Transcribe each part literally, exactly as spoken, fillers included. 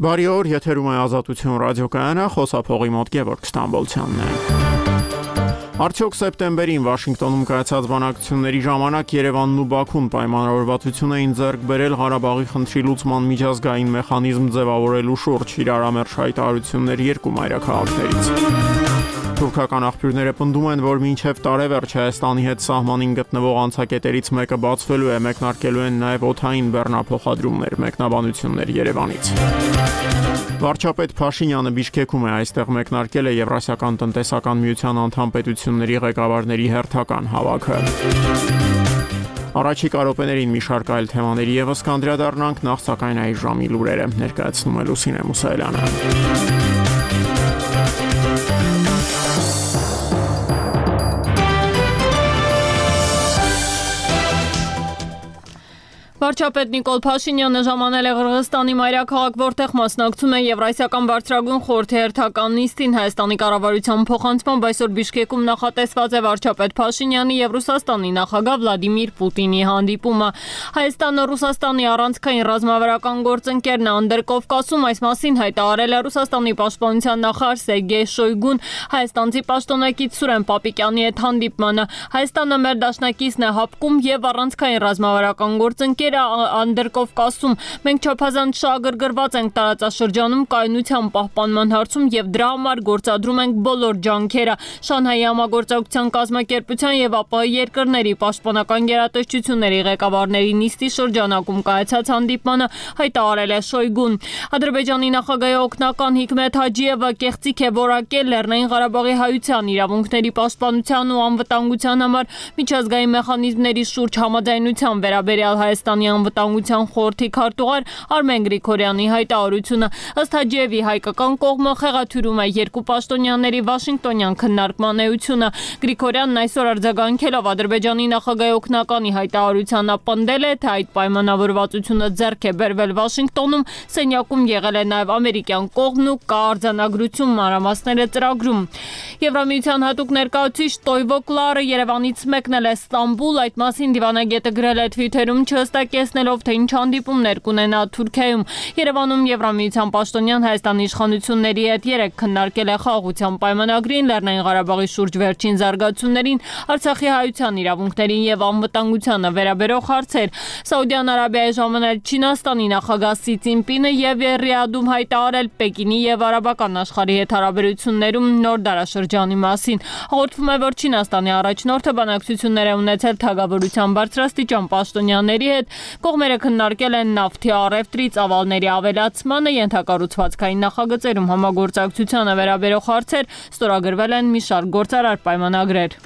Բարի օր, եթերում է Ազատություն ռադիոկայանը, խոսափողի մոտ Գևորգ Ստամբոլցյանն է։ Արդյոք սեպտեմբերին Վաշինգտոնում կայացած բանակցությունների ժամանակ Երևանն ու Բաքուն պայմանավորվածություն էին ձեռք բերել Ղարաբաղի խնդրի լուծման միջազգային մեխանիզմ ձևավորելու շուրջ իրարամերժ հայտարարություններ երկու մայրաքաղաքներից։ Թուրքական աղբյուրները պնդում են, որ մինչև տարեվերջ Հայաստանի հետ սահմանին գտնվող անցակետերից մեկը բացվելու է, մեկնարկելու են նաև օդային բեռնափոխադրումներ, մեկնաբանություններ Երևանից։ Վարչապետ Փաշինյանը Բիշկեքում է, այստեղ մեկնարկել է Եվրասիական տնտեսական միության անդամ պետությունների ղեկավարների հերթական հավաքը։ Առաջիկա րոպեներին մի շարք այլ թեմաների ևս կանդրադառնանք, նախ սակայն այս ժամի լուրերը ներկայացնում է Լուսինե Մուսայելյանը։ Վարչապետ Նիկոլ Փաշինյանը ժամանել է Ղրղստանի մայրաքաղաք, որտեղ մասնակցում է Եվրասիական բարձրագույն խորհրդի հերթական նիստին։ Հայաստանի կառավարության փոխանցմամբ այսօր Բիշկեկում նախատեսված է վարչապետ Փաշինյանի եւ Ռուսաստանի նախագահ Վլադիմիր Պուտինի հանդիպումը։ Հայաստանը Ռուսաստանի առանցքային ռազմավարական գործընկերն է Անդրկովկասում, այս մասին հայտարարել է Ռուսաստանի պաշտպանության նախարար Սերգեյ Շոյգուն հայաստանցի պաշտոնակից Սուրեն Պապիկյանի հետ հանդիպմանը։ Հայաստանը մեր դաշնակիցն է հապկում եւ առանցքային ռազմավարական գործընկեր Անդրկովկասում մենք չափազանց շահագրգռված ենք տարածաշրջանում կայունության պահպանման հարցում եւ դրա համար գործադրում ենք բոլոր ջանքերը։ Շանհայի համագործակցության կազմակերպության եւ ԱՊՀ երկրների պաշտպանական գերատեսչությունների ղեկավարների նիստի շրջանակում կայացած հանդիպմանը հայտարարել է Շոյգուն։ Ադրբեջանի նախագահի օգնական Հիկմեթ Հաջիևը կեղծիք է որակել Լեռնային Ղարաբաղի հայության իրավունքների պաշտպանության ու անվտանգության համար միջազգային մեխանիզմների շուրջ համաձայնության վերաբերյալ Հայաստանի անվտանգության խորհրդի քարտուղար Արմեն Գրիգորյանի հայտարարությունը։ Ըստ Հաջիևի հայկական կողմը խեղաթյուրում է երկու պաշտոնյաների Վաշինգտոնյան քննարկման էությունը։ Գրիգորյանն այսօր արձագանքելով Ադրբեջանի նախագահի օգնականի հայտարարությանը պնդել է, թե այդ պայմանավորվածությունը ձեռք է բերվել Վաշինգտոնում, սենյակում եղել է նաև ամերիկյան կողմն ու կա արձանագրություն, մանրամասները ծրագրում։ Եվրամիության հատուկ ներկայացուցիչ Տոյվո Կլարը Երևանից մեկնել է Ստամբուլ, այդ մասին դիվանագետը գրել է Twitter-ում չհստակեցնելով, թե ինչ հանդիպումներ կունենա Թուրքիայում։ Երևանում Եվրամիության պաշտոնյան Հայաստանի իշխանությունների հետ երեկ քննարկել է խաղաղության պայմանագրին, Լեռնային Ղարաբաղի շուրջ վերջին զարգացումներին, Արցախի հայության իրավունքներին եւ անվտանգությանը վերաբերող հարցեր։ Սաուդյան Արաբիայի ժամանել Չինաստանի նախագահ Սի Ցինպինը եւ Ռիադում հայտարարել Պեկինի եւ արաբական աշխարհի հետ հարաբերություններում նոր դարաշրջանի մասին։ Հաղորդվում է, որ Չինաստանի առաջնորդը բանակցություններ է ունեցել թագավորության բարձրաստիճան պաշտոնյաների հետ, կողմերը քննարկել են նավթի առևտրի ծավալների ավելացմանը, ենթակառուցվածքային նախագծերում համագործակցությանը վերաբերող հարցեր, ստորագրվել են մի շարք գործարար պայմանագրեր։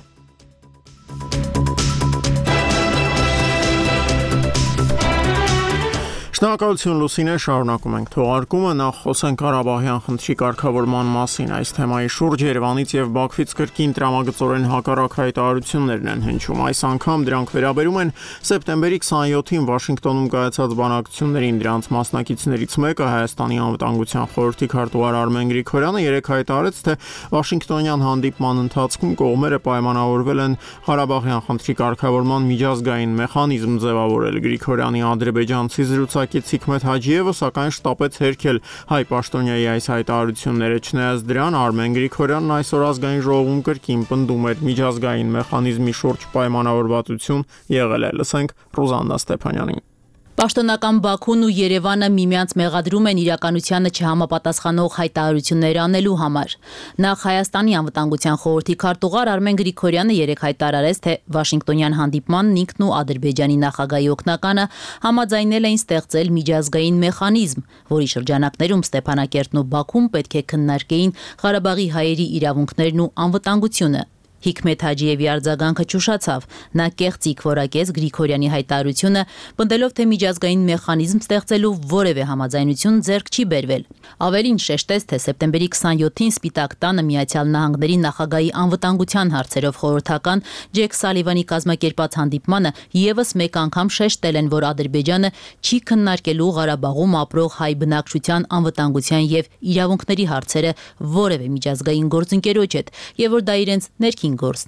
Շնորհակալություն Լուսինե, շարունակում ենք թողարկումը, նախ խոսենք Ղարաբաղյան խնդրի կարգավորման մասին։ Այս թեմայի շուրջ Երևանից եւ Բաքվից կրկին տրամագծորեն հակառակ հայտարարություններն են հնչում։ Այս անգամ դրանք վերաբերում են սեպտեմբերի քսաներկուին Վաշինգտոնում կայացած բանակցություններին։ Դրանց մասնակիցներից մեկը Հայաստանի անվտանգության խորհրդի քարտուղար Արմեն Գրիգորյանը երեկ հայտարարեց, թե Վաշինգտոնյան հանդիպման ընթացքում կողմերը պայմանավորվել են Ղարաբաղյան խնդրի կարգավորման միջազգային մեխանիզմ ձևավորել։ Գրիգորյանի ադրբեջանցի զրուցակիցը Հիկմեթ Հաջիևը սակայն շտապեց հերքել հայ պաշտոնյայի այս հայտարարությունները։ Չնայած դրան, Արմեն Գրիգորյանն այսօր ազգային ժողովում կրկին պնդում էր միջազգային մեխանիզմի շուրջ պայմանավորվածություն եղել է։ Լսենք Ռուզաննա Ստեփանյանին։ Պաշտոնական Բաքուն ու Երևանը միմյանց մեղադրում են իրականությանը չհամապատասխանող հայտարարություններ անելու համար։ Նախ Հայաստանի անվտանգության խորհրդի քարտուղար Արմեն Գրիգորյանը երեկ հայտարարեց, թե Վաշինգտոնյան հանդիպմանն ինքն ու Ադրբեջանի նախագահի օգնականը համաձայնել էին ստեղծել միջազգային մեխանիզմ, որի շրջանակներում Ստեփանակերտն ու Բաքուն պետք է քննարկեին Ղարաբաղի հայերի իրավունքներն ու անվտանգությունը։ Հիկմեթ Հաջիևի արձագանքը ճուշացավ։ Նա կեղծիք որակեց Գրիգորյանի հայտարարությունը, պնդելով, թե միջազգային մեխանիզմ ստեղծելու որևէ համաձայնություն ձեռք չի բերվել։ Ավելին շեշտեց, թե սեպտեմբերի քսաներկուին Սպիտակ տանը Միացյալ Նահանգների նախագահի անվտանգության հարցերով խորհրդական Ջեք Սալիվանի կազմակերպած հանդիպմանը եւս մեկ անգամ շեշտել են, որ Ադրբեջանը չի քննարկելու Ղարաբաղում ապրող հայ բնակչության անվտանգության եւ իրավունքների հարցերը որևէ միջազգային գործընկերոջ հետ, եւ որ դա իրենց ներքին գործն է։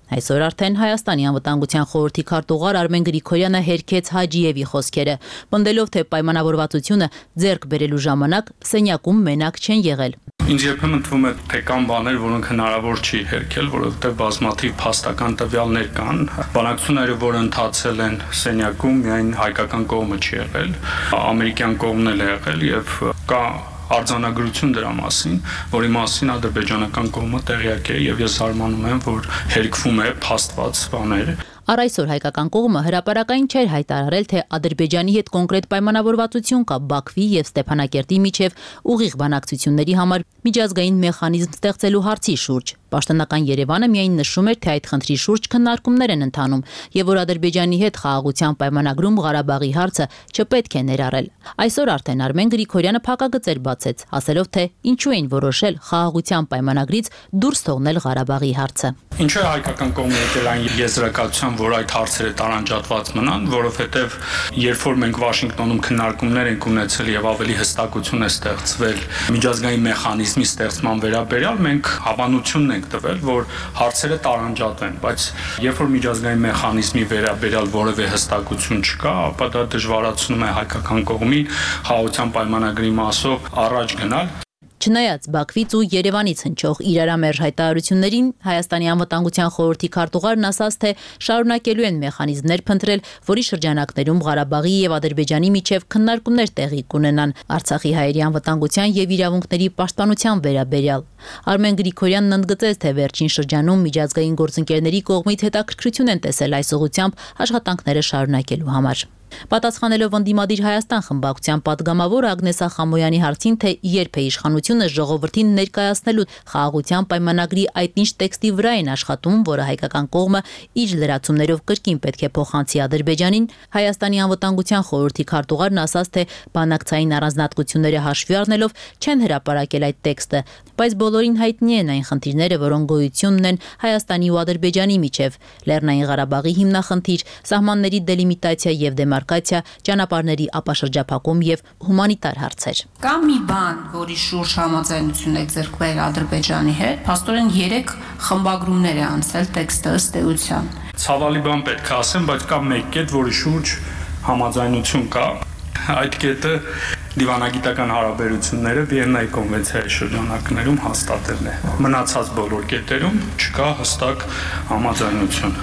Այսօր արդեն Հայաստանի անվտանգության խորհրդի քարտուղար Արմեն Գրիգորյանը հերքեց Հաջիևի խոսքերը, պնդելով, թե պայմանավորվածությունը ձեռք բերելու ժամանակ սենյակում մենակ չեն եղել։ Ինձ երբեմն թվում է, թե կան բաներ, որոնք հնարավոր չի հերքել, որովհետև բազմաթիվ փաստական տվյալներ կան։ Բանակցությունները, որ ընթացել են սենյակում, միայն հայկական կողմը չի եղել, ամերիկյան կողմն էլ է եղել եւ կա արձանագրություն դրա մասին, որի մասին ադրբեջանական կողմը տեղյակ է եւ ես զարմանում եմ, որ հերքվում է փաստված բաներ։ Առ այսօր հայկական կողմը հրապարակային չէր հայտարարել, թե Ադրբեջանի հետ կոնկրետ պայմանավորվածություն կա Բաքվի եւ Ստեփանակերտի միջև ուղիղ բանակցությունների համար միջազգային մեխանիզմ ստեղծելու հարցի շուրջ։ Պաշտոնական Երևանը միայն նշում էր, թե այդ խնդրի շուրջ քննարկումներ են ընթանում եւ որ Ադրբեջանի հետ խաղաղության պայմանագրում Ղարաբաղի հարցը չպետք է ներառել։ Այսօր արդեն Արմեն Գրիգորյանը փակագծեր բացեց, ասելով, թե ինչու էին որոշել խաղաղության պայմանագրից դուրս թողնել Ղարաբաղի հարցը։ Ինչու է հայկական կողմը եկել այն եզրակացության, որ այդ հարցերը տարանջատված մնան, որովհետև երբ որ մենք Վաշինգտոնում քննարկումներ ենք ունեցել եւ ավելի հստակություն է ստեղծվել միջազգային մեխանիզմի ստեղծման վերաբերյալ, մենք հավանությունն ենք տվել, որ հարցերը տարանջատվեն, բայց երբ որ միջազգային մեխանիզմի վերաբերյալ որևէ հստակություն չկա, ապա դա դժվարացնում է հայկական կողմին խաղաղության պայմանագրի մասով առաջ գնալ։ Չնայած Բաքվից ու Երևանից հնչող իրարամերժ հայտարարություններին, Հայաստանի անվտանգության խորհրդի քարտուղարն ասաց, թե շարունակելու են մեխանիզմներ փնտրել, որի շրջանակներում Ղարաբաղի եւ Ադրբեջանի միջև քննարկումներ տեղի կունենան Արցախի հայերի անվտանգության եւ իրավունքների պաշտպանության վերաբերյալ։ Արմեն Գրիգորյանն ընդգծեց, թե վերջին շրջանում միջազգային գործընկերների կողմից հետաքրքրություն են տեսել այս ուղղությամբ աշխատանքները շարունակելու համար։ Պատասխանելով ընդդիմադիր Հայաստան խմբակցության պատգամավոր Ագնես Ախամոյանի հարցին, թե երբ է իշխանությունը ժողովրդին ներկայացնելու խաղաղության պայմանագրի այդ ինչ տեքստի վրա են աշխատում, որը հայկական կողմը իր լրացումներով կրկին պետք է փոխանցի Ադրբեջանին, Հայաստանի անվտանգության խորհրդի քարտուղարն ասաց, թե բանակցային առանձնահատկությունները հաշվի առնելով չեն հրապարակել այդ տեքստը, բայց բոլորին հայտնի են այն խնդիրները, որոնք գոյություն ունեն Հայաստանի ու Ադրբեջանի միջև, Լեռնային Ղարաբաղի հիմնախնդիր, սահմանների դելիմիտացիա եւ դեմարկացիա, ճանապարհների ապաշրջափակում եւ հումանիտար հարցեր։ Կա մի բան, որի շուրջ համաձայնություն է ձեռք բերել Ադրբեջանի հետ, փաստորեն երեք խմբագրումներ է անցել տեքստը ըստ էության։ Ցավալի բան պետք է ասեմ, բայց կա մեկ կետ, որի շուրջ համաձայնություն կա։ Այդ կետը դիվանագիտական հարաբերությունները Վիեննայի կոնվենցիայի շրջանակներում հաստատելն է։ Մնացած բոլոր կետերում չկա հստակ համաձայնություն։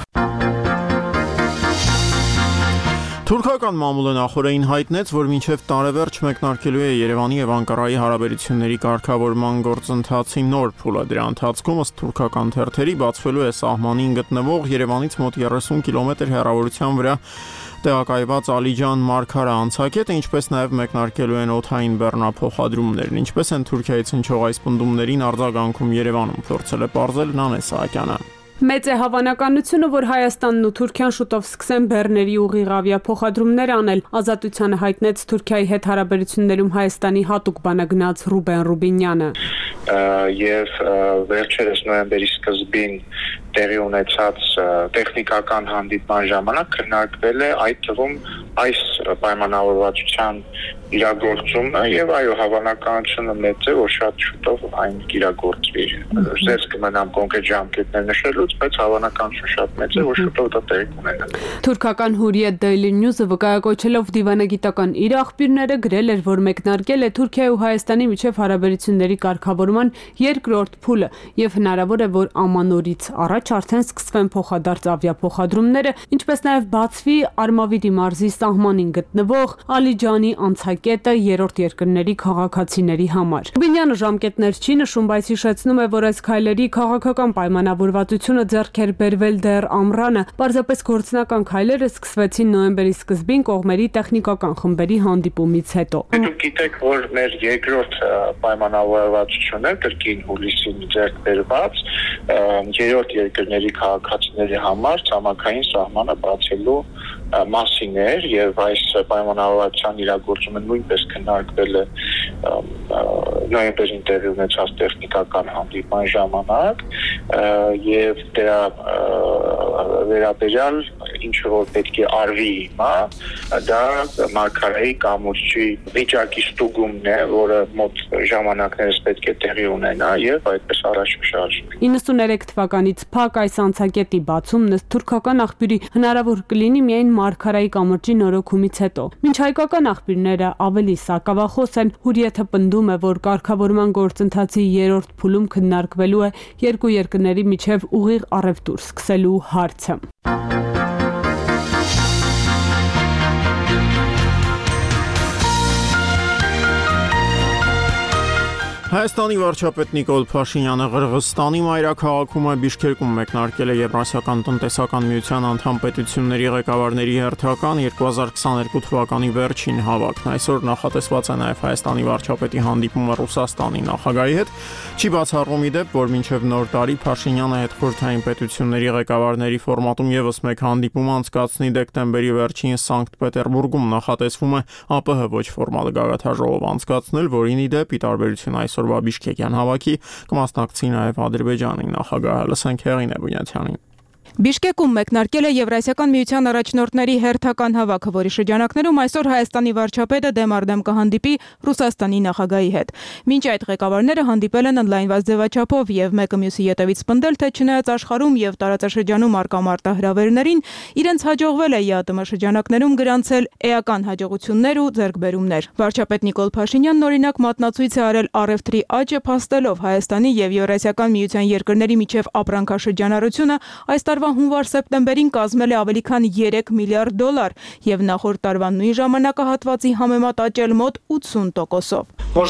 Թուրքական մամուլը նախորդին հայտնեց, որ մինչև տարեվերջ մեկնարկելու է Երևանի եւ Անկարայի հարաբերությունների կարգավորման գործընթացի նոր փուլը։ Դրա ընթացքում ըստ թուրքական թերթերի բացվելու է սահմանին գտնվող Երևանից մոտ երեսուն կիլոմետր հեռավորության վրա տեղակայված Ալիջան Մարգարա անցակետը, ինչպես նաև մեկնարկելու են օդային բեռնափոխադրումներն, ինչպես են Թուրքիայից հնչող այս պնդումներին արձագանքում Երևանում փորձել է պարզել Նանե Սահակյանը։ Մեծ է հավանականությունը, որ Հայաստանն ու Թուրքիան շուտով սկսեն բեռների ուղիղ ավիափոխադրումներ անել, ազատությանը հայտնեց Թուրքիայի հետ հարաբերություններում Հայաստանի հատուկ բանագնաց Ռուբեն Ռուբինյանը։ Եվ վերջերս նոյեմբերի սկզբին տեղի ունեցած տեխնիկական հանդիպման ժամանակ քննարկվել է այդ թվում այս պայմանավորվածության իրագործումը եւ այո հավանականությունը մեծ է, որ շատ շուտով այն իրագործվի։ Զերծ կմնամ կոնկրետ ժամկետներ նշելուց, բայց հավանականությունը շատ մեծ է, որ շուտով դա տեղի կունենա։ Թուրքական Hurriyet Daily News-ը վկայակոչելով դիվանագիտական իր աղբյուրները գրել էր, որ մեկնարկել է Թուրքիայի ու Հայաստանի միջև հարաբերությունների կարգավորման երկրորդ փուլը եւ հնարավոր է, որ ամանորից առաջ արդեն սկսվեն փոխադարձ ավիափոխադրումները, ինչպես նաեւ բացվի Արմավիրի մարզի սահմանին գտնվող Ալիջանի անցակետը երրորդ երկրների քաղաքացիների համար։ Ռուբինյանը ժամկետներ չի նշում, բայց հիշեցնում է, որ այս քայլերի քաղաքական պայմանավորվածությունը ձեռք էր բերվել դեռ ամռանը, պարզապես գործնական քայլերը սկսվեցին նոյեմբերի սկզբին կողմերի տեխնիկական խմբերի հանդիպումից հետո։ Դուք գիտեք, որ մեր երկրորդ պայմանավորվածությունը կրկին հուլիսին ձեռք բերված երրորդ երկրների քաղաքացիների համար ցամաքային սահմանը բացելու մասին էր եւ այս պայմանավորվածության իրագործումը նույնպես քննարկվել է նոյեմբերին տեղի ունեցած տեխնիկական հանդիպման ժամանակ եւ դրա վերաբերյալ ինչ որ պետք է արվի հիմա, դա մարգարեի կամուրջի վիճակի ստուգումն է, որը մոտ ժամանակներս պետք է տեղի ունենա եւ այդպես առաջ շարժվի։ իննսուներեք թվականից փակ այս անցակետի բացումն ըստ թուրքական աղբյուրի հնարավոր կլինի միայն մարգարեի կամրջի նորոգումից հետո։ Մինչ հայկական աղբյուրները ավելի սակավախոս են, Հուրիեթը պնդում է, որ կարգավորման գործընթացի երրորդ փուլում քննարկվելու է երկու երկրների միջև ուղիղ առևտուր սկսելու հարցը։ Հայաստանի վարչապետ Նիկոլ Փաշինյանը Ղրղստանի մայրաքաղաքում Բիշքեկում մեկնարկել է Եվրասիական տնտեսական միության անդամ պետությունների ղեկավարների հերթական երկու հազար քսաներկու թվականի վերջին հավաքն։ Այսօր նախատեսված է նաև Հայաստանի վարչապետի հանդիպումը Ռուսաստանի նախագահի հետ։ Չի բացառվում ի դեպ, որ մինչև նոր տարի Փաշինյանը հետխորհրդային պետությունների ղեկավարների ֆորմատում եւս մեկ հանդիպում անցկացնի դեկտեմբերի վերջին Սանկտ Պետերբուրգում նախատեսվում է ԱՊՀ ոչ ֆորմալ գագաթաժողով անցկացնել, որին ի դեպ ի տարբերություն այսօրվա Բիշքեկյան հավաքի կմասնակցի նաև Ադրբեջանի նախագահը։ Լսենք Հեղինե Բունյաթյանին։ Բիշկեկում մեկնարկել է Եվրասիական միության առաջնորդների հերթական հավաքը, որի շրջանակներում այսօր Հայաստանի վարչապետը դեմ առ դեմ կհանդիպի Ռուսաստանի նախագահի հետ։ Մինչ այդ ղեկավարները հանդիպել են օնլայնված ձևաչափով եւ մեկը մյուսի ետևից պնդել, թե չնայած աշխարհում եւ տարածաշրջանում արկա մարտահրավերներին, իրենց հաջողվել է ԵԱՏՄ շրջանակներում գրանցել էական հաջողություններ ու ձեռքբերումներ։ Վարչապետ Նիկոլ Փաշինյանն օրինակ մատնացույց է արել առևտրի աճը փաստելով Հայաստանի եւ Եվրասիական միության երկրների միջև ապրանքաշրջանառությունը այս տարվա հունվար-սեպտեմբերին կազմել է ավելի քան երեք միլիարդ դոլար եւ նախորդ տարվա նույն ժամանակահատվածի համեմատ աճել մոտ ութսուն տոկոսով։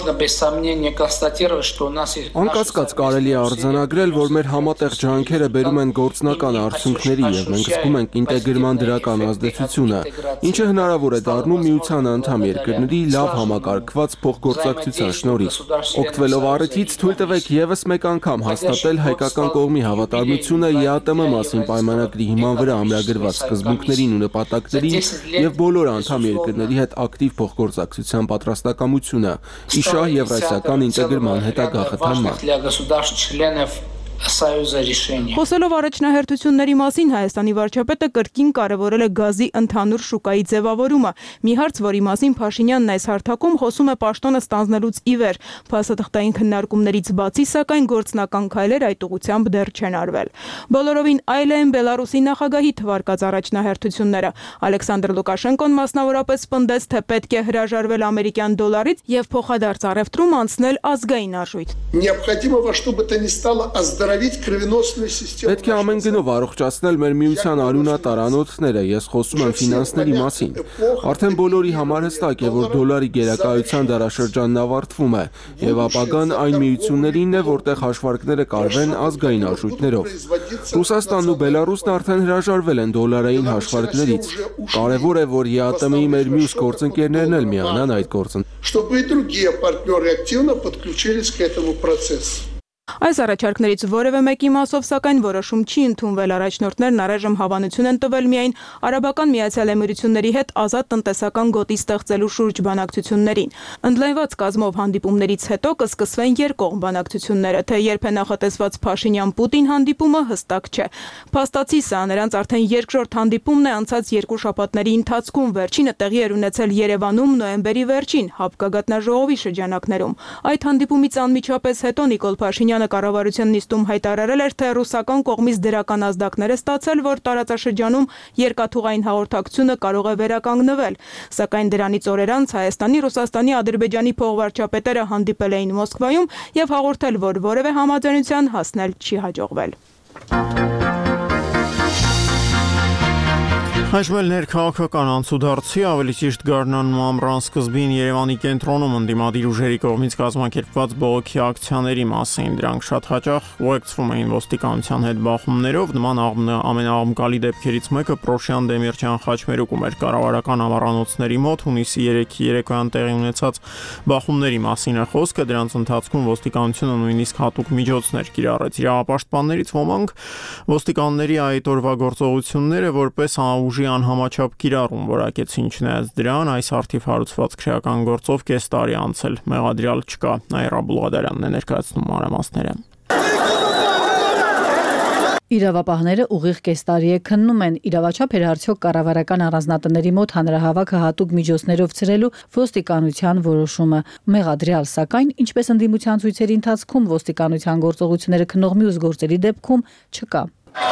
Անկասկած կարելի է արձանագրել, որ մեր համատեղ ջանքերը բերում են գործնական արդյունքների եւ մենք զգում ենք ինտեգրման դրական ազդեցությունը, ինչը հնարավոր է դառնում միության անդամ երկրների լավ համակարգված փոխգործակցության շնորհիվ։ Օգտվելով առիթից թույլ տվեք եւս մեկ անգամ հաստատել հայկական կողմի հավատարմությունը ԵԱՏՄ մասին պայմանագրի հիման վրա ամրագրված սկզբունքներին ու նպատակներին եւ բոլոր անդամ երկրների հետ ակտիվ փոխգործակցության պատրաստակամությունը, իշահ եվրասիական ինտեգրման հետագա խթանման։ Խոսելով առաջնահերթությունների մասին Հայաստանի վարչապետը կրկին կարևորել է գազի ընդհանուր շուկայի ձևավորումը, մի հարց, որի մասին Փաշինյանն այս հարթակում խոսում է պաշտոնը ստանձնելուց ի վեր։ Փաստաթղթային քննարկումներից բացի, սակայն գործնական քայլեր այդ ուղղությամբ դեռ չեն արվել։ Բոլորովին այլ են Բելարուսի նախագահի թվարկած առաջնահերթությունները։ Ալեքսանդր Լուկաշենկոն մասնավորապես պնդեց, թե պետք է հրաժարվել ամերիկյան դոլարից եւ փոխադարձ առևտրում անցնել ազգային արժույթ։ Պետք է ամեն գնով առողջացնել մեր միության արյունատար անոթները, ես խոսում եմ ֆինանսների մասին։ Արդեն բոլորի համար հստակ է, որ դոլարի գերակայության դարաշրջանն ավարտվում է, եւ ապագան այն միություններինն է, որտեղ հաշվարկները կարվեն ազգային արժույթներով։ Ռուսաստանն ու Բելարուսն արդեն հրաժարվել են դոլարային հաշվարկներից։ Կարևոր է, որ ԵԱՏՄ-ի մեր մյուս գործընկերներն էլ միանան այդ գործընթացին։ Այս առաջարկներից որևէ մեկի մասով, սակայն որոշում չի ընդունվել։ Առաջնորդներն առայժմ հավանություն են տվել միայն Արաբական Միացյալ Էմիրությունների հետ ազատ տնտեսական գոտի ստեղծելու շուրջ բանակցություններին։ Ընդլայնված կազմով հանդիպումներից հետո կսկսվեն երկկողմ բանակցությունները, թե երբ է նախատեսված Փաշինյան-Պուտին հանդիպումը հստակ չէ։ Փաստացի սա նրանց արդեն երկրորդ հանդիպումն է անցած երկու շաբաթների ընթացքում, վերջինը տեղի էր ունեցել Երևանում նոյեմբերի վերջին հապկագատնաժողովի շրջանակներում։ Այդ հանդիպումից անմիջապես հետո Նիկոլ Փաշինյանը կառավարության նիստում հայտարարել էր, թե ռուսական կողմից դրական ազդակներ է ստացել, որ տարածաշրջանում երկաթուղային հաղորդակցությունը կարող է վերականգնվել։ Սակայն դրանից օրեր անց Հայաստանի, Ռուսաստանի, Ադրբեջանի փոխվարչապետերը հանդիպել էին Մոսկվայում եւ հաղորդել, որ որևէ համաձայնության հասնել չի հաջողվել։ Հաշվել ներքաղաքական անցուդարձի, ավելի ճիշտ գարնան ամռան սկզբին Երևանի կենտրոնում ընդդիմադիր ուժերի կողմից կազմակերպված բողոքի ակցիաների մասին։ Դրանք շատ հաճախ ուղեկցվում էին ոստիկանության հետ բախումներով։ Նման ամենաաղմկալի դեպքերից մեկը Պրոշյան Դեմիրճյան խաչմերուկում էր։ Կառավարական ամառանոցների մոտ հունիսի երեքի երեկոյան տեղի ունեցած բախումների մասին է խոսքը։ Դրանց ընթացքում ոստիկանությունը նույնիսկ հատուկ միջոցներ կիրառեց։ Իրավապաշտպաններից ոմանք ոստիկանների այդ օրվա գործողությունները որպես ուժի անհամաչափ կիրառում որակեցին, չնայած դրան այս արդիվ հարուցված քրեական գործով կես տարի անցել, մեղադրյալ չկա։ Նաիրա Բուլղադարյանն է ներկայացնում մանրամասները։ Իրավապահները ուղիղ կես տարի է քննում են իրավաչափ էր արդյոք կառավարական առանձնատների մոտ հանրահավաքը հատուկ միջոցներով ցրելու ոստիկանության որոշումը։ Մեղադրյալ, սակայն, ինչպես ընդդիմության ցույցերի ընթացքում ոստիկանության գործողությունները քննող մյուս գործերի դեպքում չկա։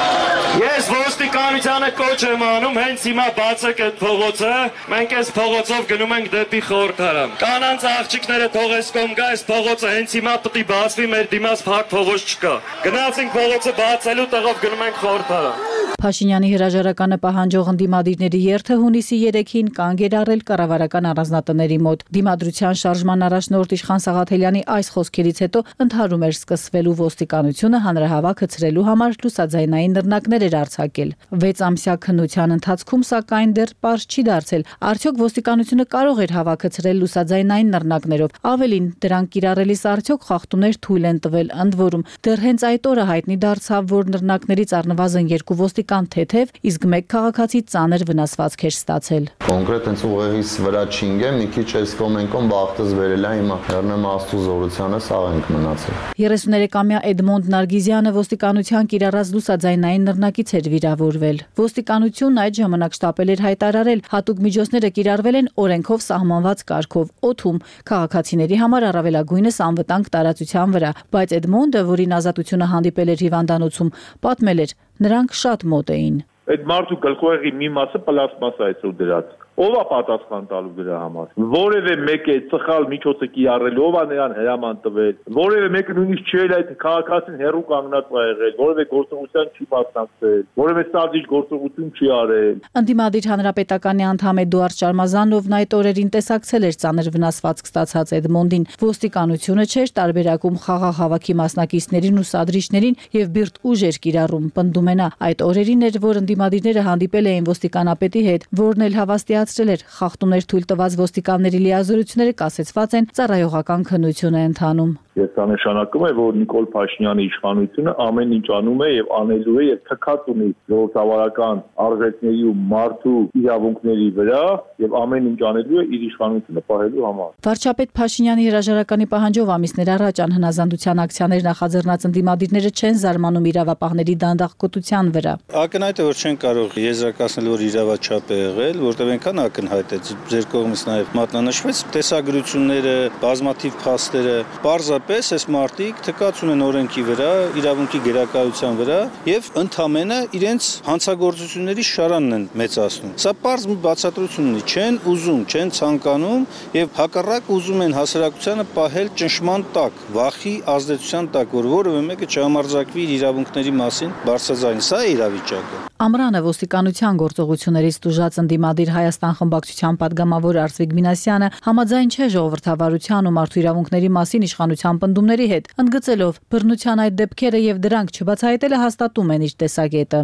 Ես ոստիկանությանը կոչ եմ անում, հենց հիմա բացեք այդ փողոցը, մենք այս փողոցով գնում ենք դեպի խորհրդարան։ Կանանց աղջիկները թողես կողմ գա, այս փողոցը հենց հիմա պետք է բացվի, մեր դիմաց փակ փողոց չկա։ Գնացինք փողոցը բացելու տեղով գնում ենք խորհրդարան։ Փաշինյանի հրաժարականը պահանջող ընդդիմադիրների երթը հունիսի երեքին կանգ էր առել կառավարական առանձնատների մոտ։ Դիմադրության շարժման առաջնորդ Իշխան Սաղաթելյանի այս խոսքերից հետո ընդհարում էր սկսվելու ոստիկանությունը հանրահավաքը ցրելու համար լուսաձայնային նռնակներ էր արձակել։ վեց ամսյա քննության ընթացքում սակայն դեռ պարզ չի դարձել, արդյոք ոստիկանությունը կարող էր հավաքը ցրել լուսաձայնային նռնակներով։ Ավելին, դրանք կիրառելիս արդյոք խախտումներ թույլ են տվել, ընդ որում դեռ հենց այդ օրը հայտնի դարձավ, որ նռնակներից առնվազն երկու ոստիկան թեթև, իսկ մեկ քաղաքացի ծանր վնասվածք էր ստացել։ Կոնկրետ հենց ուղեղից վրա չինգեմ, մի քիչ այս կոմենկոն բախտս վերել է, հիմա հեռնեմ Աստծո զորությանը, սաղ ենք մնացել։ երեսուներեքամյա Էդմոնդ Նարգիզյանը ոստիկանության կիրառած լուսաձայնային նռնակից էր վիրավորվել։ Ոստիկանությունն այդ ժամանակ շտապել էր հայտարարել, հատուկ միջոցները կիրառվել են օրենքով սահմանված կարգով, օդում, քաղաքացիների համար առավելագույնս անվտանգ տարածության վրա, բայց Էդմոնդը, որին ազատությունը հանդիպել էր հիվանդանոցում, պատմել էր, նրանք շատ մոտ էին։ Այդ մարդու գլխուեղի մի մասը պլաստմասա է դրած։ Ով է պատասխան տալու դրա համար։ Որևէ մեկը ծխալ միջոցը կիրառել, ով է նրան հրաման տվել։ Որևէ մեկը նույնիսկ չէր այդ քաղաքացին հերու կանգնած ա եղել, որևէ գործողության չի մասնակցել, որևէ սազիչ գործողություն չի արել։ Ընդդիմադիր հանրապետականի անդամ Էդուարդ Շարմազանովն այդ օրերին տեսակցել էր ծանր վնասվածք ստացած Էդմոնդին։ Ոստիկանությունը չէր տարբերակում խաղաղ հավաքի մասնակիցներին ու սադրիչներին եւ բիրտ ուժ էր կիրառում, պնդում է նա։ Այդ օրերին էր, որ ընդդիմադիրները հանդիպել էին ոստիկանապետի հետ, որն էլ հավաստիացրել էր, խախտումներ թույլ տված ոստիկանների լիազորությունները կասեցված են, ծառայողական քննություն է ընթանում։ Ես դա նշանակում է, որ Նիկոլ Փաշինյանի իշխանությունը ամեն ինչ անում է եւ անելու է եւ թքած ունի ժողովրդավարական արժեքների ու մարդու իրավունքների վրա եւ ամեն ինչ անելու է իր իշխանությունը պահելու համար։ Վարչապետ Փաշինյանի հրաժարականի պահանջով ամիսներ առաջ անհնազանդության ակցիաներ նախաձեռնած ընդդիմադիրները չեն զարմանում իրավապահների դանդաղկոտության վրա։ Ակնհայտ է, որ չեն կարող եզրակացնել, որ իրավաչափ է եղել, որտեղ այնքան ակնհայտ է, ձեր կողմից նաեւ մատնանշվեց տեսագրությունները, բազմաթիվ փաստերը, պարզապես այս մարտիկ թքած ունեն օրենքի վրա, իրավունքի գերակայության վրա եւ ընդհանրապես իրենց հանցագործությունների շարանն են մեծացնում։ Սա պարզ մի բացատրություն ունի, չեն ուզում, չեն ցանկանում եւ հակառակ ուզում են հասարակությանը պահել ճնշման տակ, վախի ազդեցության տակ, որ որևէ մեկը չհամարձակվի իր իրավունքների մասին բարձրաձայն։ Սա է իրավիճակը։ Ամռանը ոստիկանության գործողություններից տուժած ընդդիմադիր Հայաստան խմբակցության падգամավոր Արծվիկ Մինասյանը համաձայն չէ ժողովրդավարության ու մարդու իրավունքների մասին իշխանության պնդումների հետ, ընդգծելով բռնության այդ դեպքերը եւ դրանք չբացահայտելը հաստատում են իր տեսակետը։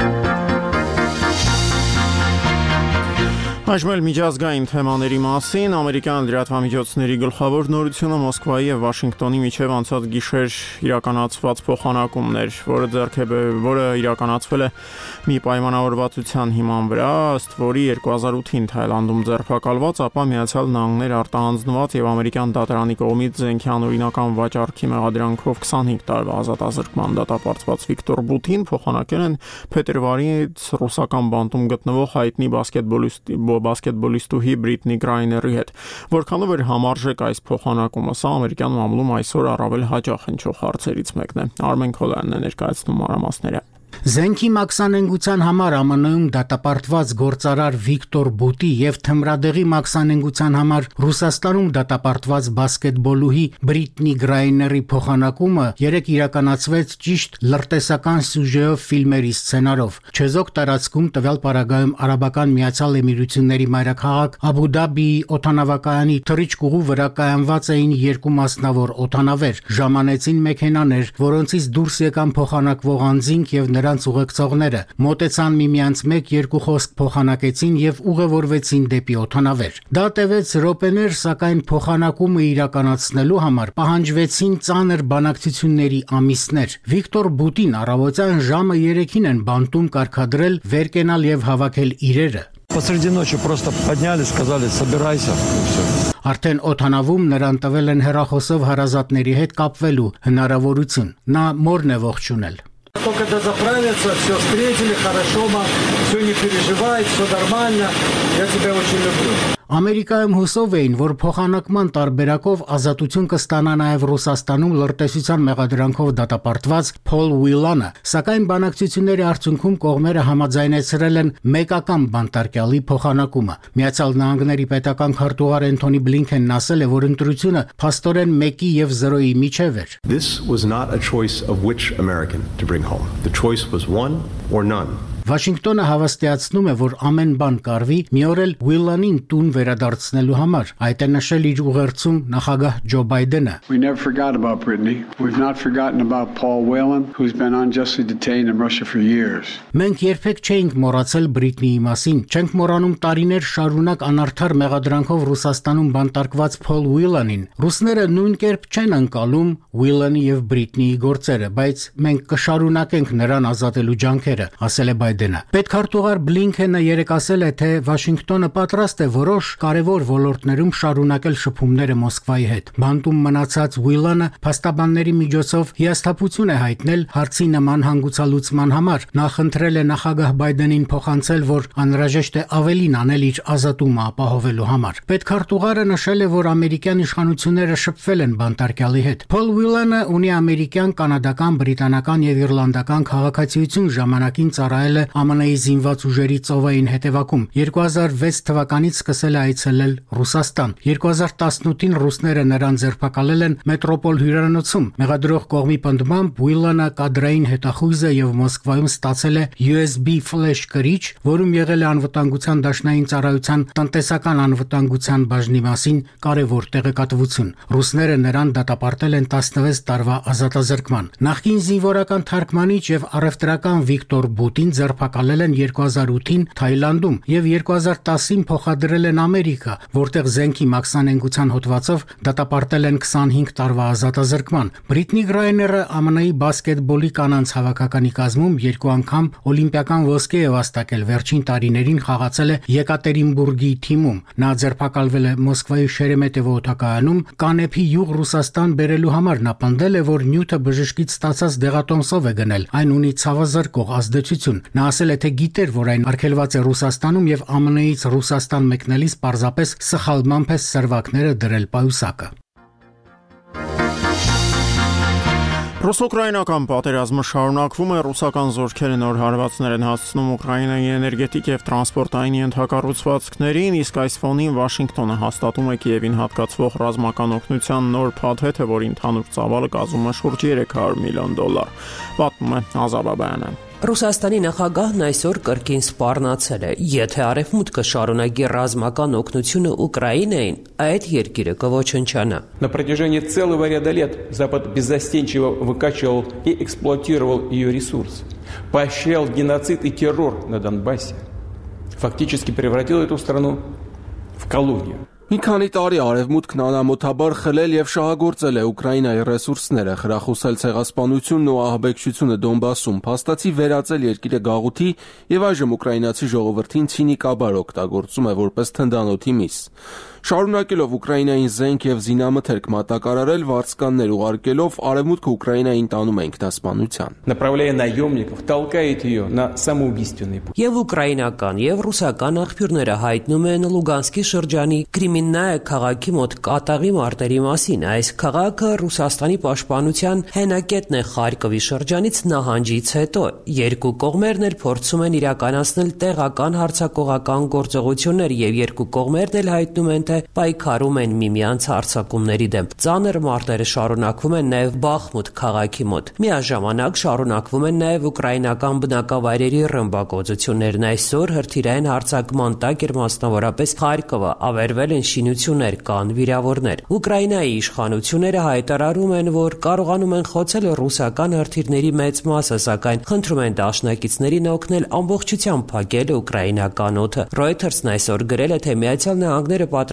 Այժմ էլ միջազգային թեմաների մասին ամերիկյան լրատվամիջոցների գլխավոր նորությունը Մոսկվայի եւ Վաշինգտոնի միջև անցած գիշեր իրականացված փոխանակումներ, որը ձեռք է որը իրականացվել է մի պայմանավորվածության հիման վրա, ըստ որի երկու հազար ութին Թայլանդում ձերբակալված, ապա Միացյալ Նահանգներ արտահանձնված եւ ամերիկյան դատարանի կողմից զենքյան օրինական վաճառքի մեղադրանքով քսանհինգ տարվա ազատազրկման դատապարտված Վիկտոր Բուտին փոխանակել են փետրվարից ռուսական բանտում գտնվող հայտնի բասկետբոլիստ բասկետբոլիստուհի Բրիտնի Գրայների հետ, որքանով էր համարժեք այս փոխանակումը, սա ամերիկյան մամուլում այսօր առավել հաճախ հնչող հարցերից մեկն է։ Արմեն Քոլյանն է ներկայացնում մանրամասները։ Զենքի մաքսանենգության համար Ամն Ում դատապարտված գործարար Վիկտոր Բուտի եւ թմրադեղի մաքսանենգության համար Ռուսաստանում դատապարտված բասկետբոլուհի Բրիտնի Գրայների փոխանակումը երեկ իրականացվեց ճիշտ լրտեսական սյուժեով ֆիլմերի սցենարով։ Չեզոք տարածքում տվյալ պարագայում Արաբական Միացյալ Էմիրությունների մայրաքաղաք Աբու Դաբիի օդանավակայանի թռիչքուղու վրա կայանված էին երկու մասնավոր օդանավեր, ժամանեցին մեքենաներ, որոնցից դուրս եկան փոխանակվող անձինք եւ նրանց ուղեկցողները, մոտեցան միմյանց մեկ-երկու խոսք փոխանակեցին եւ ուղևորվեցին դեպի օդանավեր։ Դա տևեց րոպեներ, սակայն փոխանակումը իրականացնելու համար պահանջվեցին ծանր բանակցությունների ամիսներ։ Վիկտոր Բուտին առավոտյան ժամը երեքին են բանտում կարգադրել վեր կենալ եւ հավաքել իրերը։ Посреди ночи просто подняли, сказали: «Собирайся». Արդեն օդանավում նրան տվել են հեռախոսով հարազատների հետ կապվելու հնարավորություն։ Նա մորն է ողջունել։ Только дозаправиться, все встретили, хорошо, мам, все не переживай, все нормально, я тебя очень люблю. Ամերիկայում հուսով էին, որ փոխանակման տարբերակով ազատություն կստանա նաև Ռուսաստանում լրտեսության մեղադրանքով դատապարտված Փոլ Ուիլանը, սակայն բանակցությունների արդյունքում կողմերը համաձայնեցրել են մեկական բանտարկյալի փոխանակումը։ Միացյալ Նահանգների պետական քարտուղար Էնթոնի Բլինքենն ասել է, որ ընտրությունը փաստորեն մեկի եւ զրոյի միջև էր։ This was not a choice of which American to bring home. The choice was one or none. Վաշինգտոնը հավաստիացնում է, որ ամեն բան կարվի մի օր էլ Ուիլանին տուն վերադարձնելու համար։ Այդ է նշել իր ուղերձում նախագահ Ջո Բայդենը։ We never forgot about Brittany. We've not forgotten about Paul Whelan, who's been unjustly detained in Russia for years. Մենք երբեք չէինք մոռացել Բրիտնիի մասին, չենք մոռանում տարիներ շարունակ անարդար մեղադրանքով Ռուսաստանում բանտարկված Փոլ Ուիլանին։ Ռուսները նույն կերպ չեն անցալում Ուիլանի եւ Բրիտնիի գործերը, բայց մենք կշարունակենք նրան ազատելու ջանքերը, ասել է Բայդենը։ Պետքարտուղար Բլինքենը երեկ ասել է, թե Վաշինգտոնը պատրաստ է որոշ կարևոր ոլորտներում շարունակել շփումները Մոսկվայի հետ։ Բանտում մնացած Ուիլանը փաստաբանների միջոցով հիասթափություն է հայտնել հարցի նման հանգուցալուծման համար։ Նա խնդրել է նախագահ Բայդենին փոխանցել, որ անհրաժեշտ է ավելին անել իր ազատումը ապահովելու համար։ Պետքարտուղարը նշել է, որ ամերիկյան իշխանությունները շփվել են բանտարկյալի հետ։ Փոլ Ուիլանը ունի ամերիկյան, կանադական, բրիտանական եւ իռլանդական քաղաքացիություն, ժամանակին ծառայել է Ամն Ի զինված ուժերի ծովային հետևակում։ երկու հազար վեց թվականից սկսել է այցելել Ռուսաստան։ երկու հազար տասնութին ռուսները նրան ձերբակալել են Մետրոպոլ հյուրանոցում։ Մեղադրող կողմի պնդմամբ Ուիլանը կադրային հետախույզ է եւ Մոսկվայում ստացել է յու էս բի ֆլեշ կրիչ, որում եղել է անվտանգության դաշնային ծառայության տնտեսական անվտանգության բաժնի մասին կարևոր տեղեկատվություն։ Ռուսները նրան դատապարտել են տասնվեց տարվա ազատազրկման։ Նախկին զինվորական թարգմանիչ եւ առևտրական Վիկտոր Բուտին ձերբակալել են երկու հազար ութին Թայլանդում եւ երկու հազար տասին փոխադրել են Ամերիկա, որտեղ զենքի մաքսանենգության հոդվածով դատապարտել են քսանհինգ տարվա ազատազրկման։ Բրիտնի Գրայները Ամն Ի բասկետբոլի կանանց հավաքականի կազմում երկու անգամ օլիմպիական ոսկե է վաստակել, վերջին տարիներին խաղացել է Եկատերինբուրգի թիմում։ Նա ձերբակալվել է Մոսկվայի Շերեմետևո օդակայանում Կանեփի յուղ Ռուսաստան բերելու համար։ Նա պնդել է, որ նյութը բժշկից ստացած դեղատոմսով է գնել, այն ունի ցավազրկող ազդեցություն։ Նա ասել է, թե գիտեր, որ այն արգելված է Ռուսաստանում եւ Ամն Իից Ռուսաստան մեկնելիս պարզապես սխալմամբ է սերվակները դրել պայուսակը։ Ռուս-ուկրաինական պատերազմը շարունակվում է, ռուսական զորքերը նոր հարվածներ են հասցնում Ուկրաինայի էներգետիկ եւ տրանսպորտային ենթակառուցվածքներին, իսկ այս ֆոնին Վաշինգտոնը հաստատում է Կիևին հատկացվող ռազմական օգնության նոր փաթեթը, որի ընդհանուր ծավալը կազմում է շուրջ երեք հարյուր միլիոն դոլար։ Պատմում է Ազաբ Աբայանը։ Ռուսաստանի նախագահն այսօր կրկին սպառնացել է. եթե Արևմուտքը շարունակի ռազմական օգնությունը Ուկրաինային, այդ երկիրը կոչնչանա։ На протяжении целого ряда лет Запад беззастенчиво выкачивал и эксплуатировал ее ресурсы, поощрял геноцид и террор на Донбассе, фактически превратил эту страну в колонию. Մի քանի տարի Արևմուտքն անամոթաբար խլել եւ շահագործել է Ուկրաինայի ռեսուրսները, խրախուսել ցեղասպանությունն ու ահաբեկչությունը Դոնբասում, փաստացի վերածել երկիրը գաղութի եւ այժմ ուկրաինացի ժողովրդին ցինիկաբար օգտագործում է որպես թնդանոթի միս։ Շարունակելով Ուկրաինային զենք եւ զինամթերք մատակարարել, վարձկաններ ուղարկելով, Արևմուտքը Ուկրաինային տանում է ինքնասպանության։ Направляя наемников, толкает ее на самоубийственный путь. Եվ ուկրաինական եւ ռուսական աղբյուրները հայտնում են Լուգանսկի շրջանի Կրիմիննայե քաղաքի մոտ կատաղի մարտերի մասին։ Այս քաղաքը Ռուսաստանի պաշտպանության հենակետն է Խարկովի շրջանից նահանջից հետո։ Երկու կողմերն էլ փորձում են իրականացնել տեղական հարձակողական գործողություններ եւ երկու կողմերն էլ հայտնում են, թե պայքարում են միմյանց հարձակումների դեմ։ Ծանր մարտերը շարունակվում են նաև Բախմուտ քաղաքի մոտ։ Միաժամանակ շարունակվում են նաև ուկրաինական բնակավայրերի ռմբակոծություններն։ Այսօր հրթիռային հարձակման տակ էր մասնավորապես Խարկովը, ավերվել են շինություններ, կան վիրավորներ։ Ուկրաինայի իշխանությունները հայտարարում են, որ կարողանում են խոցել ռուսական հրթիռների մեծ մասը, սակայն խնդրում են դաշնակիցներին օգնել ամբողջությամբ փակել ուկրաինական օդը։ Reuters-ն այսօր գրել է, թե Միացյալ Նահանգները պատրաստ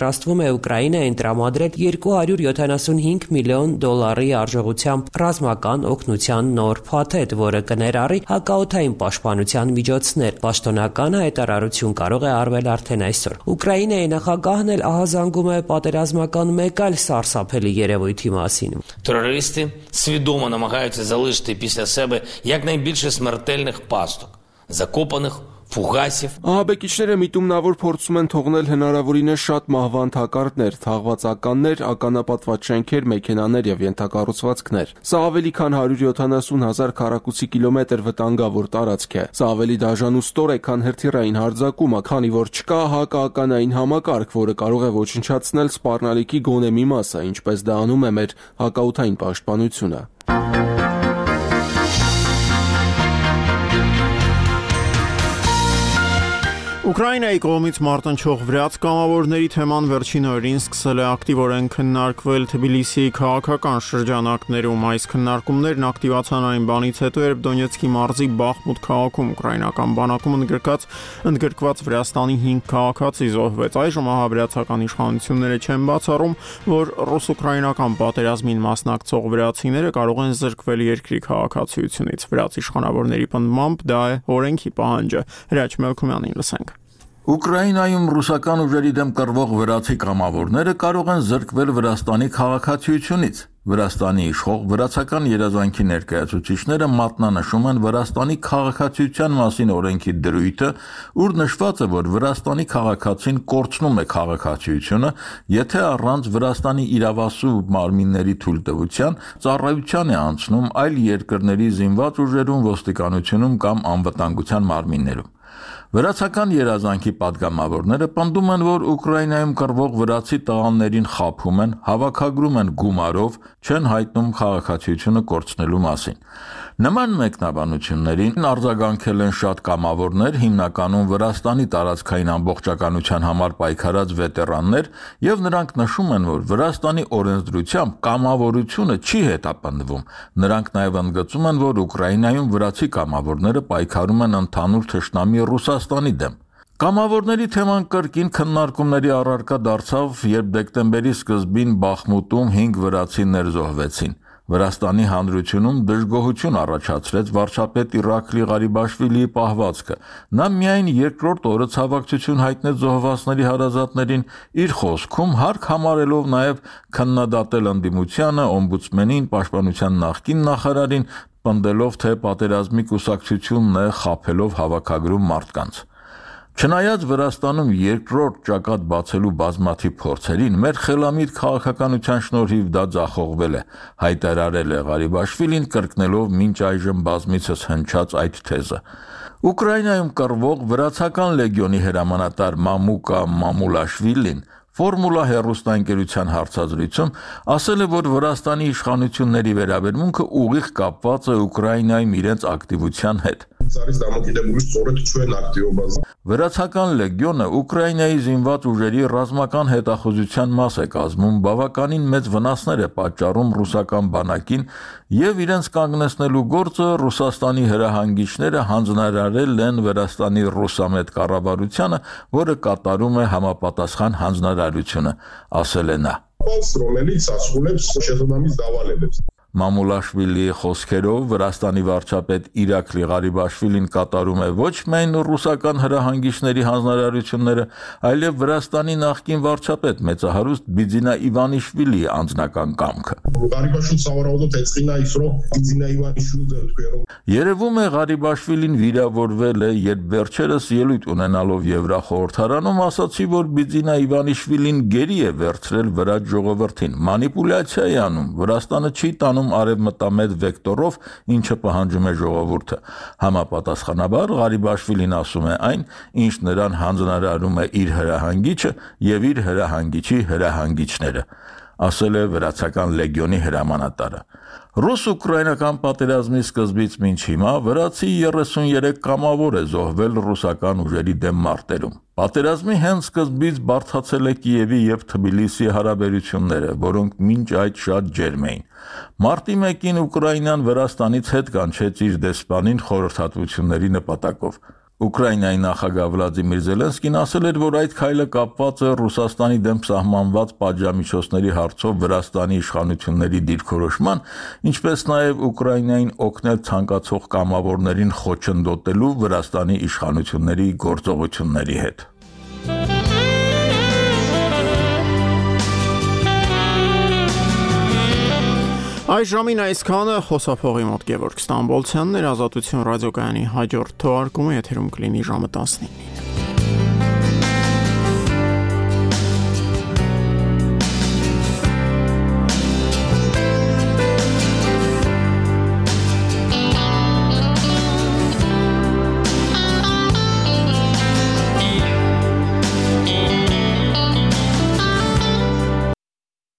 պատրաստվում է Ուկրաինային տրամադրել երկու հարյուր յոթանասունհինգ միլիոն դոլարի արժողությամբ ռազմական օգնության նոր փաթեթ, որը կներառի հակաօդային պաշտպանության միջոցներ։ Պաշտոնական հայտարարություն կարող է արվել արդեն այսօր։ Ուկրաինայի նախագահն էլ ահազանգում է պատերազմական մեկ այլ սարսափելի երևույթի մասին։ Терористи свідомо намагаються залишити після себе якнайбільше смертельних пасток, закопаних ֆուգասիվ Ահաբեկիչները միտումնավոր փորձում են թողնել հնարավորինս շատ մահվան թակարդներ, թաղված ականներ, ականապատված շենքեր, մեքենաներ եւ ենթակառուցվածքներ։ Սա ավելի քան հարյուր յոթանասուն հազար քառակուսի կիլոմետր վտանգավոր տարածք է։ Սա ավելի դաժան ու ստոր է, քան հրթիռային հարձակումը, քանի որ չկա հակաականային համակարգ, որը կարող է ոչնչացնել սպառնալիքի գոնե մի մասը, ինչպես դա անում է մեր հակաօդային պաշտպանությունը։ Ուկրաինայի կողմից մարտնչող վրաց կամավորների թեման վերջին օրերին սկսել է ակտիվորեն քննարկվել Թբիլիսիի քաղաքական շրջանակներում։ Այս քննարկումներն ակտիվացան այն բանից հետո, երբ Դոնեցկի մարզի Բախմուտ քաղաքում ուկրաինական բանակում ընդգրկած ընդգրկված Վրաստանի հինգ քաղաքացի զոհվեց։ Այժմ ահաբրացական իշխանությունները չեն բացառում, որ ռուս-ուկրաինական պատերազմին մասնակցող վրացիները կարող են զրկվել երկրի քաղաքացիությունից։ Վրաց իշխանավորների պնդմամբ դա է օրենքի պահանջը։ Հրաչ Մելքումյանին լսենք։ Ուկրաինայում ռուսական ուժերի դեմ կռվող վրացի կամավորները կարող են զրկվել Վրաստանի քաղաքացիությունից։ Վրաստանի իշխող վրացական երազանքի ներկայացուցիչները մատնանշում են Վրաստանի քաղաքացիության մասին օրենքի դրույթը, ուր նշված է, որ Վրաստանի քաղաքացին կորցնում է քաղաքացիությունը, եթե առանց Վրաստանի իրավասու մարմինների թույլտվության ծառայության է անցնում այլ երկրների զինված ուժերում, ոստիկանությունում կամ անվտանգության մարմիններում։ Վրացական երազանքի պատգամավորները պնդում են, որ Ուկրաինայում կռվող վրացի տղաներին խաբում են, հավաքագրում են գումարով, չեն հայտնում քաղաքացիությունը կորցնելու մասին։ Նման մեկնաբանություններին արձագանքել են շատ կամավորներ, հիմնականում Վրաստանի տարածքային ամբողջականության համար պայքարած վետերաններ, եւ նրանք նշում են, որ Վրաստանի օրենսդրությամբ կամավորությունը չի հետապնդվում։ Նրանք նաեւ ընդգծում են, որ Ուկրաինայում վրացի կամավորները պայքարում են ընդհանուր թշնամի Ռուսաստանի դեմ։ Կամավորների թեման կրկին քննարկումների առարկա դարձավ, երբ դեկտեմբերի սկզբին Բախմուտում հինգ վրացիներ զոհվեցին։ Վրաստանի հանրությունում դժգոհություն առաջացրեց վարչապետ Իրաքլի Ղարիբաշվիլիի պահվածքը։ Նա միայն երկրորդ օրը ցավակցություն հայտնեց զոհվածների հարազատներին, իր խոսքում հարկ համարելով նաև քննադատել ընդդիմությանը, օմբուդսմենին, պաշտպանության նախկին նախարարին, պնդելով, թե պատերազմի կուսակցությունն է խաբելով հավաքագրում մարդկանց։ Չնայած Վրաստանում երկրորդ ճակատ բացելու բազմաթիվ փորձերին, մեր խելամիտ քաղաքականության շնորհիվ դա ձախողվել է, հայտարարել է Ղարիբաշվիլին, կրկնելով մինչ այժմ բազմիցս հնչած այդ թեզը։ Ուկրաինայում կռվող վրացական լեգիոնի հրամանատար Մամուկա Մամուլաշվիլին Ֆորմուլա հեռուստաընկերության հարցազրույցում ասել է, որ Վրաստանի իշխանությունների վերաբերմունքը ուղիղ կապված է Ուկրաինայում իրենց ակտիվության հետ։ Վրացական լեգիոնը Ուկրաինայի զինված ուժերի ռազմական հետախուզության մաս է կազմում, բավականին մեծ վնասներ է պատճառում ռուսական բանակին եւ իրենց կանգնեցնելու գործը Ռուսաստանի հրահանգիչները հանձնարարել են Վրաստանի ռուսամետ կառավարությանը, որը կատարում է համապատասխան հանձնարարությունը, ասել է նա։ Մամուլաշվիլիի խոսքերով Վրաստանի վարչապետ Իրաքլի Ղարիբաշվիլին կատարում է ոչ միայն ռուսական հրահանգիչների հանձնարարությունները, այլև Վրաստանի նախկին վարչապետ մեծահարուստ Բիձինա Իվանիշվիլիի անձնական կամքը։ Երևում է Ղարիբաշվիլին վիրավորվել է, երբ վերջերս ելույթ ունենալով Եվրախորհրդարանում ասացի, որ Բիձինա Իվանիշվիլին գերի է վերցրել վրաց ժողովրդին, մանիպուլյացիա է անում, Վրաստանը չի տանում արևմտամետ վեկտորով, ինչը պահանջում է ժողովուրդը։ Համապատասխանաբար Ղարիբաշվիլին ասում է այն, ինչ նրան հանձնարարում է իր հրահանգիչը եւ իր հրահանգիչի հրահանգիչները, ասել է վրացական լեգիոնի հրամանատարը։ Ռուս-ուկրաինական պատերազմի սկզբից մինչ հիմա վրացի երեսուներեք կամավոր է զոհվել ռուսական ուժերի դեմ մարտերում։ Պատերազմի հենց սկզբից բարդացել է Կիևի եւ Թբիլիսիի հարաբերությունները, որոնք մինչ այդ շատ ջերմ էին։ Մարտի մեկին Ուկրաինան Վրաստանից հետ կանչեց իր դեսպանին խորհրդատվությունների նպատակով։ Ուկրաինայի նախագահ Վլադիմիր Զելենսկին ասել էր, որ այդ քայլը կապված է Ռուսաստանի դեմ սահմանված պատժամիջոցների հարցով Վրաստանի իշխանությունների դիրքորոշման, ինչպես նաև Ուկրաինային օգնել ցանկացող կամավորներին խոչընդոտելու Վրաստանի իշխանությունների գործողությունների հետ։ Այս ժամին այսքանը խոսափողի մոտ Գևորգ Ստամբոլցյանն էր, Ազատություն ռադիոկայանի հաջորդ թողարկումը եթերում կլինի ժամը տասնինին։